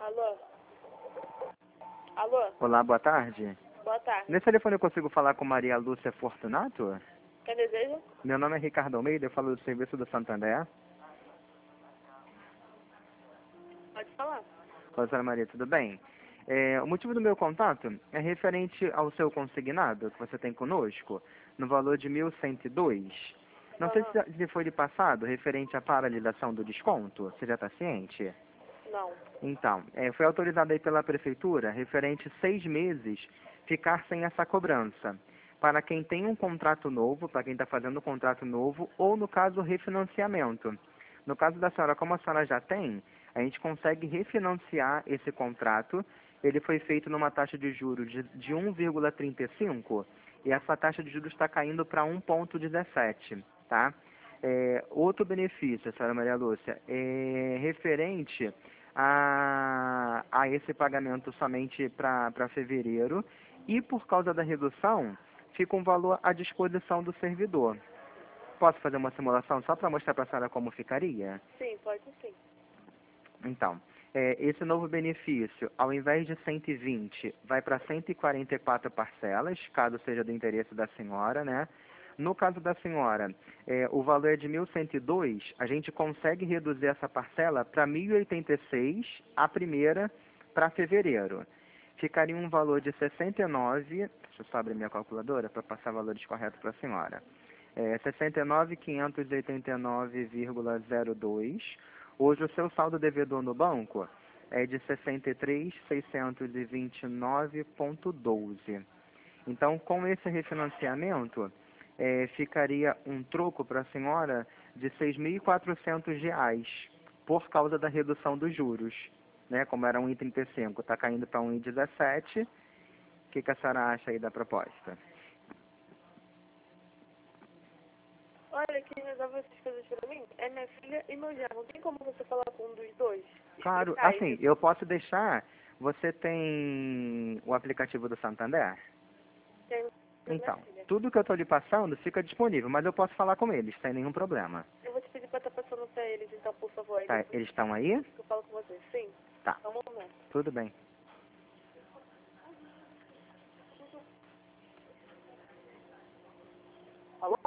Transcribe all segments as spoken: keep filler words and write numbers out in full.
Alô? Alô? Olá, boa tarde. Boa tarde. Nesse telefone eu consigo falar com Maria Lúcia Fortunato? Quem deseja? Meu nome é Ricardo Almeida, eu falo do serviço do Santander. Pode falar. Olá, senhora Maria, tudo bem? É, o motivo do meu contato é referente ao seu consignado que você tem conosco, no valor de mil cento e dois. Não sei Aham. se se foi de passado, referente à paralisação do desconto. Você já está ciente? Não. Então, é, foi autorizado aí pela prefeitura, referente seis meses, ficar sem essa cobrança. Para quem tem um contrato novo, para quem está fazendo um contrato novo, ou no caso, refinanciamento. No caso da senhora, como a senhora já tem, a gente consegue refinanciar esse contrato. Ele foi feito numa taxa de juros de, de um vírgula trinta e cinco e essa taxa de juros está caindo para um vírgula dezessete, tá? É, outro benefício, senhora Maria Lúcia, é referente a, a esse pagamento somente para fevereiro e por causa da redução, fica um valor à disposição do servidor. Posso fazer uma simulação só para mostrar para a senhora como ficaria? Sim, pode sim. Então, é, esse novo benefício, ao invés de cento e vinte, vai para cento e quarenta e quatro parcelas, caso seja do interesse da senhora, né? No caso da senhora, é, o valor é de mil cento e dois, a gente consegue reduzir essa parcela para mil e oitenta e seis, a primeira, para fevereiro. Ficaria um valor de sessenta e nove, deixa eu só abrir minha calculadora para passar valores corretos para a senhora. É, sessenta e nove mil quinhentos e oitenta e nove vírgula zero dois. Hoje o seu saldo devedor no banco é de sessenta e três mil seiscentos e vinte e nove vírgula doze. Então, com esse refinanciamento, é, ficaria um troco para a senhora de seis mil e quatrocentos reais, por causa da redução dos juros. Né? Como era um vírgula trinta e cinco, está caindo para um vírgula dezessete. O que, que a senhora acha aí da proposta? Olha, quem resolve essas coisas pra mim é minha filha e meu genro. Não tem como você falar com um dos dois? Claro, Explicar assim, isso? eu posso deixar. Você tem o aplicativo do Santander? Tem pra minha Então, filha. tudo que eu estou lhe passando fica disponível, mas eu posso falar com eles, sem nenhum problema. Eu vou te pedir pra estar passando pra eles, então, por favor. Aí Tá, depois eles estão aí? eu falo com você. Sim. Tá, Só um momento. tudo bem. Alô?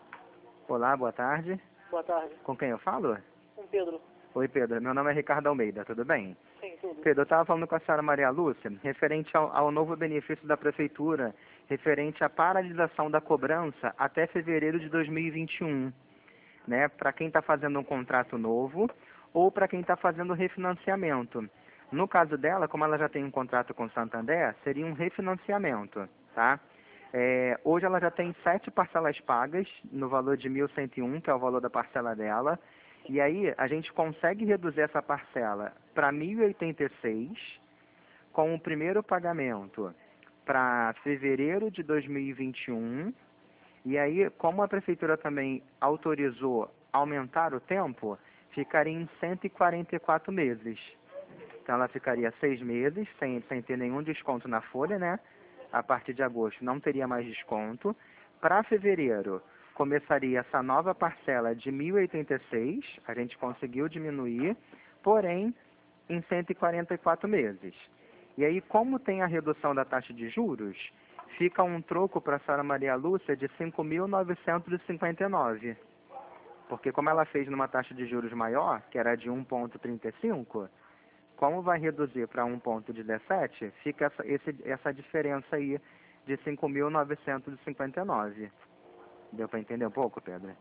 Olá, boa tarde. Boa tarde. Com quem eu falo? Com Pedro. Oi, Pedro. Meu nome é Ricardo Almeida, tudo bem? Sim, tudo. Pedro, eu estava falando com a senhora Maria Lúcia, referente ao, ao novo benefício da Prefeitura, referente à paralisação da cobrança até fevereiro de dois mil e vinte e um, né? Para quem está fazendo um contrato novo ou para quem está fazendo refinanciamento. No caso dela, como ela já tem um contrato com o Santander, seria um refinanciamento, tá? É, hoje ela já tem sete parcelas pagas no valor de mil cento e um, que é o valor da parcela dela. E aí a gente consegue reduzir essa parcela para mil e oitenta e seis com o primeiro pagamento para fevereiro de dois mil e vinte e um. E aí, como a prefeitura também autorizou aumentar o tempo, ficaria em cento e quarenta e quatro meses. Então ela ficaria seis meses sem, sem ter nenhum desconto na folha, né? A partir de agosto não teria mais desconto. Para fevereiro, começaria essa nova parcela de mil e oitenta e seis, a gente conseguiu diminuir, porém em cento e quarenta e quatro meses. E aí, como tem a redução da taxa de juros, fica um troco para a senhora Maria Lúcia de cinco mil novecentos e cinquenta e nove. Porque como ela fez numa taxa de juros maior, que era de um vírgula trinta e cinco, como vai reduzir para um vírgula dezessete, fica essa, esse, essa diferença aí de cinco mil novecentos e cinquenta e nove. Deu para entender um pouco, Pedro?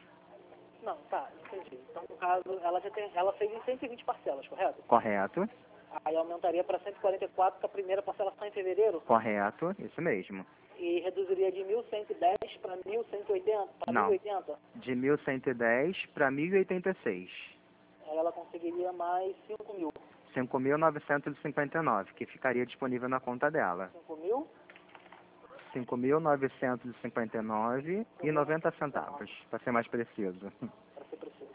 Não, tá, entendi. Então, no caso, ela já tem, ela fez em cento e vinte parcelas, correto? Correto, Aí aumentaria para cento e quarenta e quatro, que a primeira parcela está em fevereiro, correto, isso mesmo. e reduziria de mil cento e dez para mil cento e oitenta, para mil e Não, oitenta. de mil cento e dez para mil e oitenta e seis. Aí ela conseguiria mais cinco mil. cinco mil novecentos e cinquenta e nove, que ficaria disponível na conta dela. cinco mil? cinco mil novecentos e cinquenta e nove e noventa centavos, para ser mais preciso. Para ser preciso.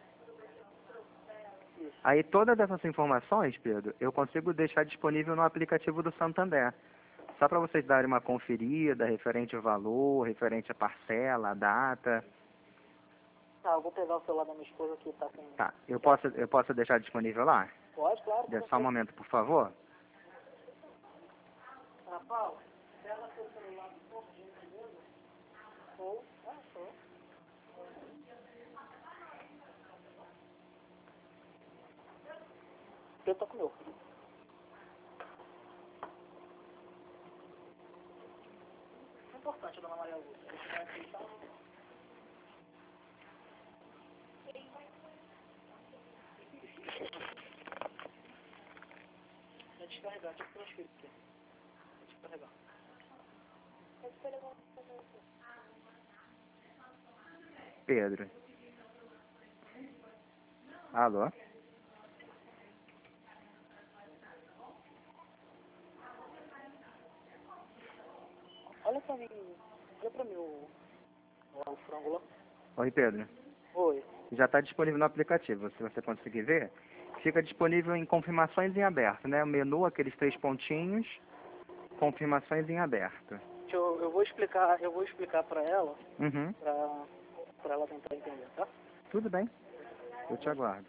Isso. Aí todas essas informações, Pedro, eu consigo deixar disponível no aplicativo do Santander. Só para vocês darem uma conferida, referente ao valor, referente à parcela, a data. Tá, eu vou pegar o celular da minha esposa que tá com... Tá, eu posso, eu posso deixar disponível lá? Pode, claro. Dê só um momento, por favor. Ana Paula, pega seu celular um pouco de primeiro. Ou, ah, só. Eu tô com o meu. É importante, dona Maria Lúcia. A gente vai aceitar. Vai descarregar, deixa eu transferir aqui. Vai descarregar. Pedro. Alô? Olha pra mim, olha pra mim o, o frango lá. Oi, Pedro. Oi. Já está disponível no aplicativo, se você conseguir ver. Fica disponível em confirmações em aberto, né? O menu, aqueles três pontinhos, confirmações em aberto. Deixa eu, eu vou explicar, eu vou explicar pra ela, Uhum. pra, pra ela tentar entender, tá? Tudo bem. Eu te aguardo.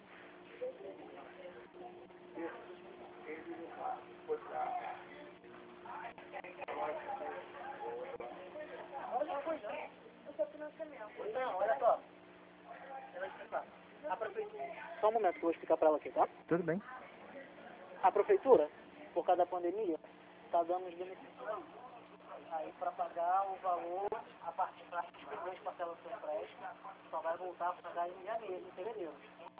Não, olha só. Eu vou explicar. A prefeitura... Só um momento que eu vou explicar pra ela aqui, tá? Tudo bem. A prefeitura, por causa da pandemia, está dando os benefícios aí para pagar o valor a partir das primeiras parcelas do empréstimo, só vai voltar a pagar em janeiro, em fevereiro.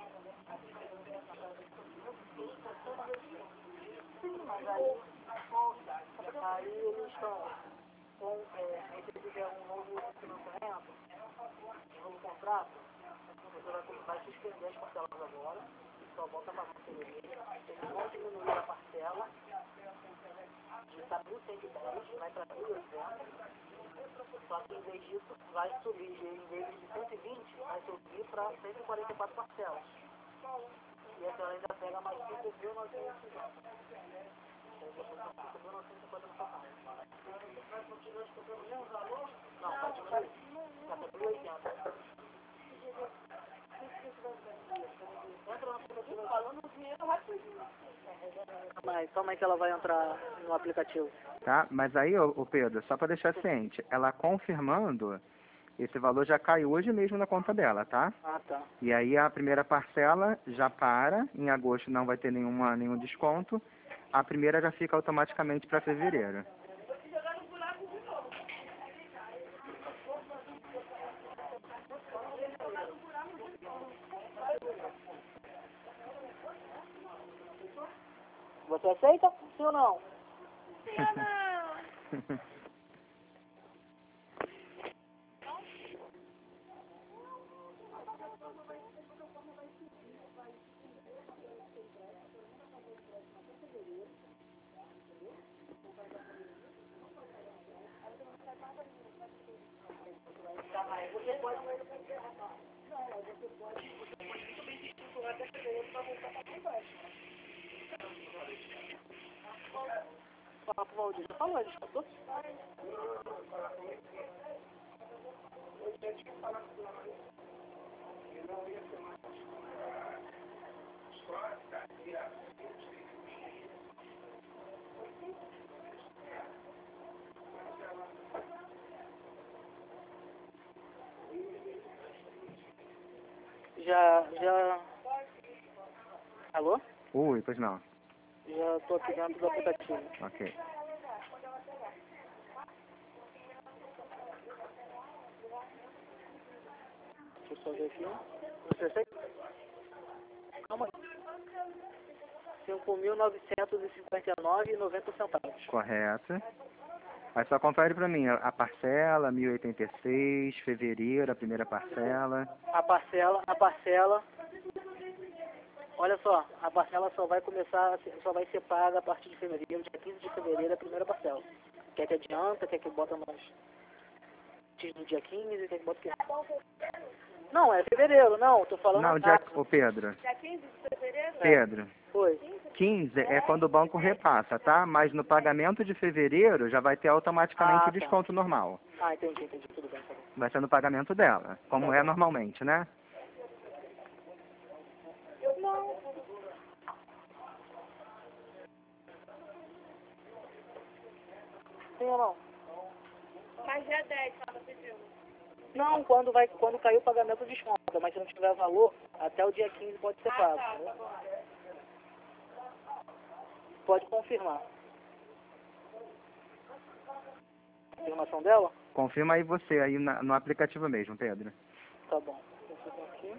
Mas aí, aí eles estão com, é, se ele tiver um novo financiamento, um novo contrato, você vai, vai suspender as parcelas agora, só volta a pagar em fevereiro, eles vão diminuir a parcela, de estar mil cento e dez, vai para mil e oitocentos, só que em vez disso vai subir, em vez de cento e vinte, vai subir para cento e quarenta e quatro parcelas. E a senhora ainda pega mais cinco mil novecentos e cinquenta. cinco mil novecentos e cinquenta no total. Vai continuar escutando o mesmo valor? Não, vai diminuir. Vai para mil e oitenta. Entra no aplicativo falando dinheiro rapidinho. Mas calma aí que ela vai entrar no aplicativo. Tá? Mas aí, ô, ô Pedro, só para deixar ciente, ela confirmando, esse valor já cai hoje mesmo na conta dela, tá? Ah, tá. E aí a primeira parcela já para, em agosto não vai ter nenhuma, nenhum desconto, a primeira já fica automaticamente para fevereiro. Você aceita? Sim ou não? Você pode... Não, mas você pode... Você pode muito bem estimular até fevereiro para voltar para baixo. Fala pro Valdir. Já falou, a gente passou? Já, já... Alô? Ui, pois não. Já tô aqui dentro do aplicativo. Ok. Deixa eu só ver aqui. Você aceita? Calma aí. cinco mil novecentos e cinquenta e nove reais e noventa centavos. Correto. Aí só confere para mim a a parcela, mil e oitenta e seis, fevereiro, a primeira parcela. A parcela, a parcela... Olha só, a parcela só vai começar, a ser- só vai ser paga a partir de fevereiro, dia quinze de fevereiro, a primeira parcela. Quer que adianta, quer que bota mais no dia quinze, quer que bota o quê? Não, é fevereiro, não, tô falando Não, a dia, data. ô Pedro, Dia quinze de fevereiro? Pedro, Foi. quinze é quando o banco repassa, tá? Mas no pagamento de fevereiro já vai ter automaticamente Ah, o tá. desconto normal. Ah, entendi, entendi, tudo bem, tá bom. Vai ser no pagamento dela, como Tá é bom. normalmente, né? Não. sim ou não? Mas já é dez, ela pediu. Não, quando, vai, quando cair o pagamento desconta, mas se não tiver valor, até o dia quinze pode ser pago. Ah, tá, Entendeu? tá bom. Pode confirmar. Confirmação dela? Confirma aí você, aí na- no aplicativo mesmo, Pedro. Tá bom. Confirmo aqui.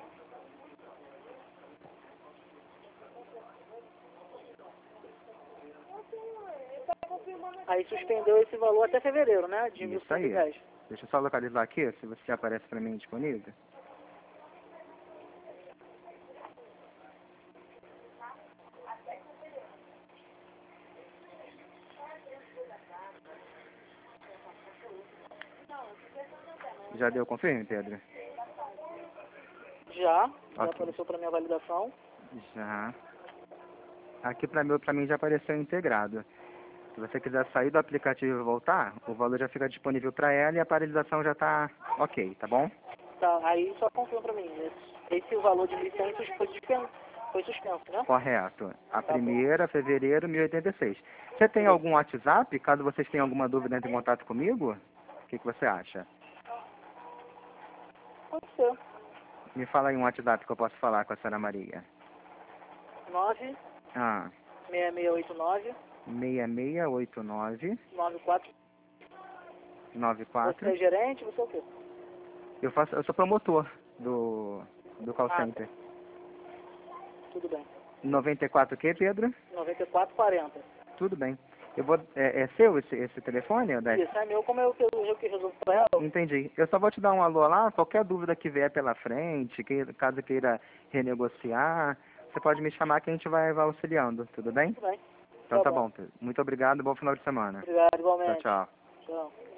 Aí suspendeu esse valor até fevereiro, né? De mil Isso cento e aí. dez. Deixa eu só localizar aqui, se você aparece para mim disponível. Já deu confirme, Pedro? Já. Já Ok. apareceu para minha validação. Já. Aqui para mim, para mim já apareceu integrado. Se você quiser sair do aplicativo e voltar, o valor já fica disponível para ela e a paralisação já está ok, tá bom? Tá, aí só confirma para mim. Esse, esse valor de mil e cem foi suspenso, foi suspenso, né? Correto. A Tá primeira, fevereiro, mil e oitenta e seis. Você tem algum WhatsApp? Caso vocês tenham alguma dúvida, entre em contato comigo? O que, que você acha? Pode ser. Me fala aí um WhatsApp que eu posso falar com a senhora Maria. nove Ah, seis seis oito nove seis seis oito nove nove quatro. nove Você quatro. é gerente? Você é o quê? Eu faço, eu sou promotor do, do call Ah, center. tudo bem. noventa e quatro o quê, Pedro? noventa e quatro quarenta. Tudo bem. Eu vou, é, é seu esse, esse telefone, Odete? Isso é meu, como eu que eu que resolvo para ela. Entendi. Eu só vou te dar um alô lá, qualquer dúvida que vier pela frente, que, caso queira renegociar, você pode me chamar que a gente vai, vai auxiliando, tudo bem? Tudo bem. Então Tá tá bom. bom. Pedro. Muito obrigado, bom final de semana. Obrigado, Tchau, igualmente. tchau. Tchau.